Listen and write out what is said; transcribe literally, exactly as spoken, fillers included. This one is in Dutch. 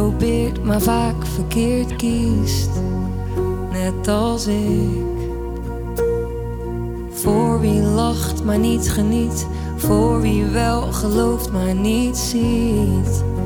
probeert, maar vaak verkeerd kiest. Net als ik. Voor wie lacht, maar niet geniet. Voor wie wel gelooft, maar niet ziet.